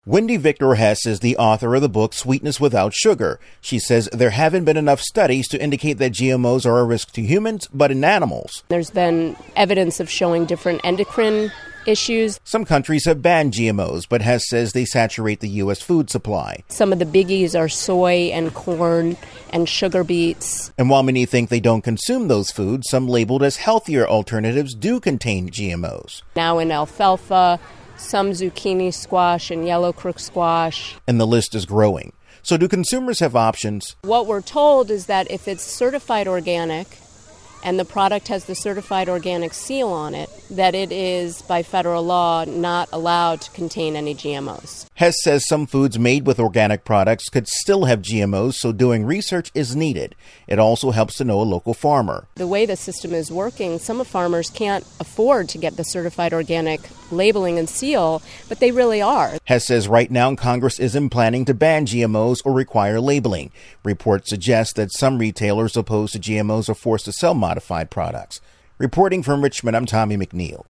Wendy Victor Hess is the author of the book Sweetness Without Sugar. She says there haven't been enough studies to indicate that GMOs are a risk to humans, but in animals. There's been evidence of showing different endocrine issues. Some countries have banned GMOs, but Hess says they saturate the U.S. food supply. Some of the biggies are soy and corn and sugar beets. And while many think they don't consume those foods, some labeled as healthier alternatives do contain GMOs. Now in alfalfa, some zucchini squash and yellow crook squash. And the list is growing. So do consumers have options? What we're told is that if it's certified organic and the product has the certified organic seal on it, that it is, by federal law, not allowed to contain any GMOs. Hess says some foods made with organic products could still have GMOs, so doing research is needed. It also helps to know a local farmer. The way the system is working, some farmers can't afford to get the certified organic labeling and seal, but they really are. Hess says right now Congress isn't planning to ban GMOs or require labeling. Reports suggest that some retailers opposed to GMOs are forced to sell modified products. Reporting from Richmond, I'm Tommy McNeil.